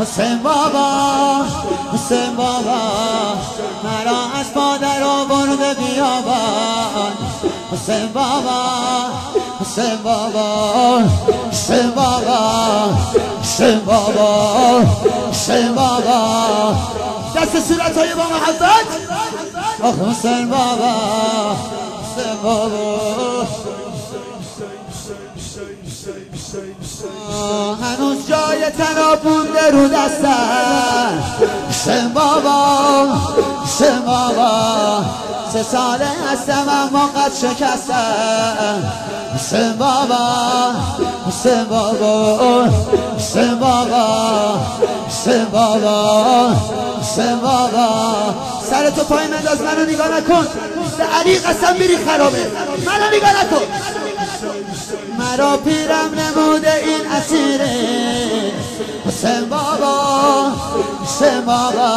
حسین بابا حسین بابا مرا از مادر آورده بیابان حسین بابا حسین بابا حسین بابا حسین بابا حسین بابا دست صورتهای با محبت آخ حسین بابا حسین بابا هنوز جای تناب مونده رو دستم حسین بابا حسین بابا 3 ساله هستم اما قد شکستم حسین بابا حسین بابا حسین بابا حسین بابا حسین بابا سرتو پای منداز منو نگاه نکن به علی قسم بری خرابه منو نگاه نکن مرا پیرم نموده این اسیره حسین بابا حسین بابا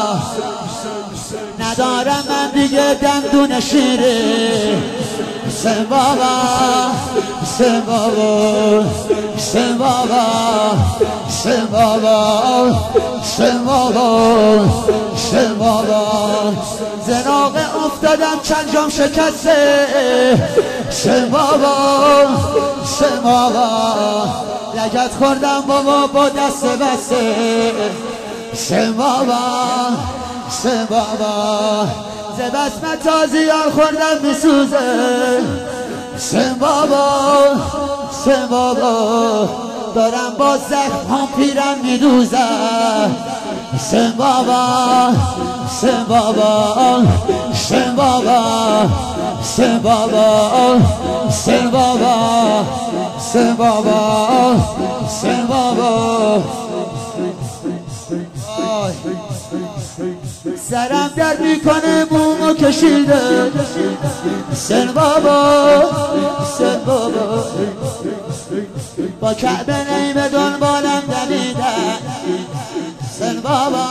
ندارم من دیگه دندون شیره حسین بابا حسین بابا حسین بابا حسین بابا حسین بابا حسین بابا زناقه افتادم چند جام شکسته حسین بابا حسین بابا لگت خوردم بابا با دست بسته حسین بابا حسین بابا زبسمت تازیار خوردم میسوزه حسین بابا حسین بابا دارم با زخم هم پیرم میدوزه حسین بابا حسین بابا حسین بابا حسین بابا حسین بابا حسین بابا حسین بابا سرم درد میکنه مومو کشیده حسین بابا حسین بابا با کعبه نیم دنبالم دویدن حسین بابا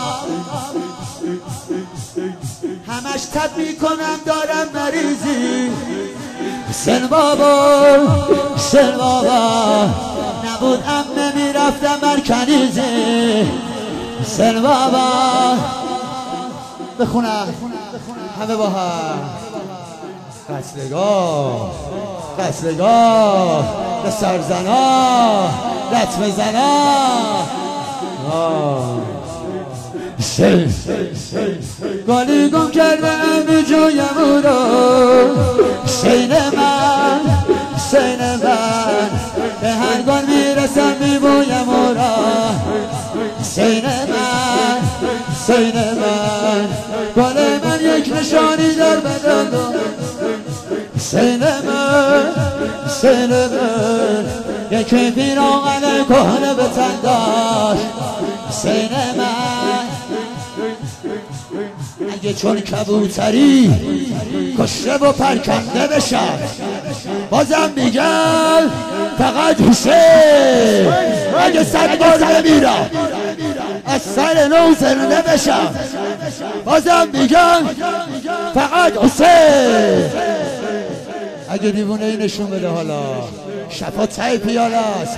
همش تب میکنم دارم مریضی حسین بابا حسین بابا نبود امه میرفتم مرکنیزی حسین بابا بخونم همه با هم قتلگاه قتلگاه به سرزنا رتم زنا گالی گم کرده امی جویم او را حسین من حسین من به هر گل میرسم میبویم او را حسین من حسین من گل من یک نشانی در بدن حسین من حسین من یکی پیراهن کهنه به تن داشت حسین من اگه چون کبوتری کشته و پرکنده بشم بازم میگم فقط حسین اگه 100 بار بمیرم از سر نو زنده بشم بازم میگم فقط حسین اگه دیوونه ای نشون بده حالا شفا تای پیاله است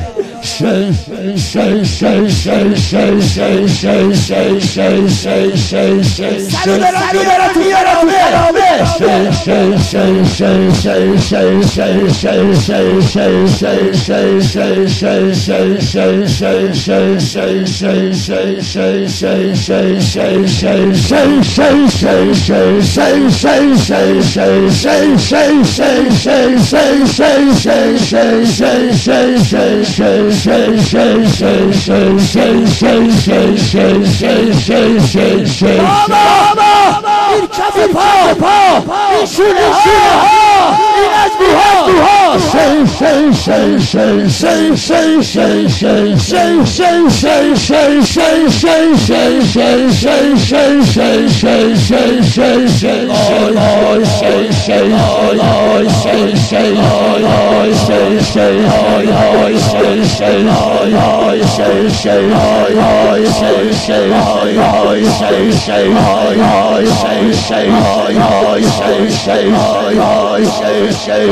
این کف پا این شونه ها این از بوها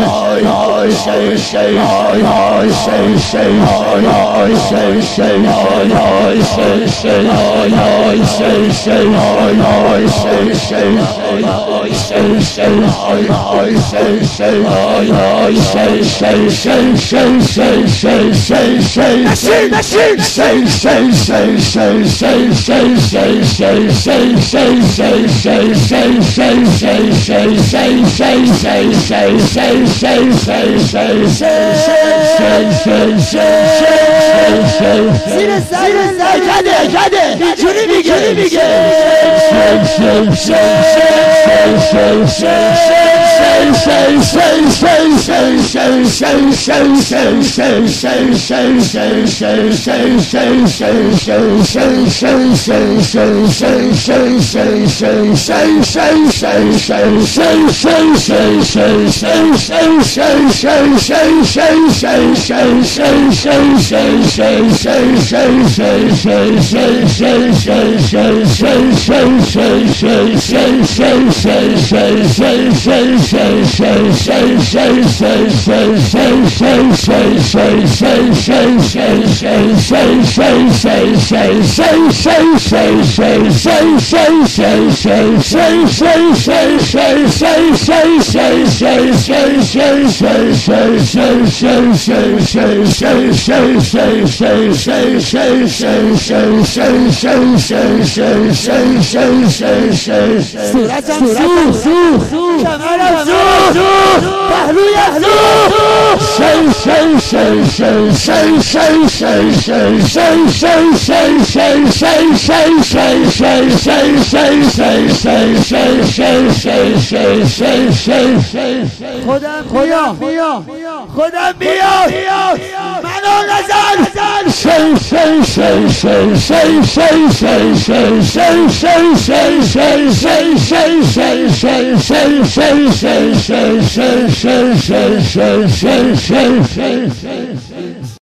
خودم بیا منو نزن